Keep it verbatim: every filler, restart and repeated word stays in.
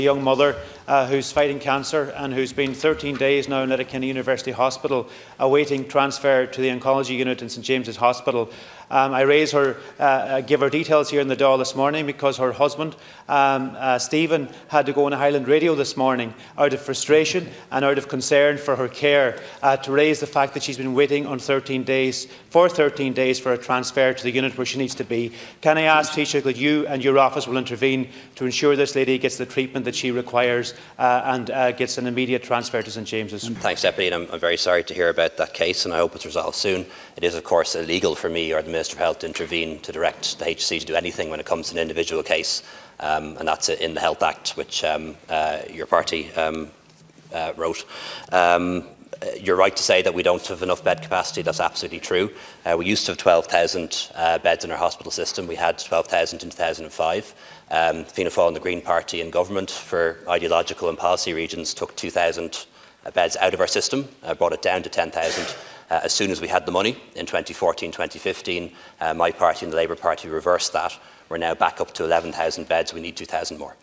A young mother uh, who's fighting cancer and who's been thirteen days now in Letterkenny University Hospital awaiting transfer to the oncology unit in St James's Hospital. Um, I raise her, uh, give her details here in the Dáil this morning because her husband, um, uh, Stephen, had to go on a Highland Radio this morning out of frustration and out of concern for her care uh, to raise the fact that she's been waiting on thirteen days, for thirteen days for a transfer to the unit where she needs to be. Can I ask, Taoiseach, that you and your office will intervene to ensure this lady gets the treatment that she requires uh, and uh, gets an immediate transfer to St James's? Thanks, Deputy. And I'm, I'm very sorry to hear about that case, and I hope it's resolved soon. It is, of course, illegal for me or the Minister of Health to intervene to direct the H S E to do anything when it comes to an individual case, um, and that's in the Health Act, which um, uh, your party um, uh, wrote. Um, You're right to say that we don't have enough bed capacity. That's absolutely true. Uh, we used to have twelve thousand uh, beds in our hospital system. We had twelve thousand in two thousand five. Um, Fianna Fáil and the Green Party in government, for ideological and policy reasons, took two thousand uh, beds out of our system, uh, brought it down to ten thousand. Uh, as soon as we had the money in twenty fourteen twenty fifteen, uh, my party and the Labour Party reversed that. We're now back up to eleven thousand beds. We need two thousand more.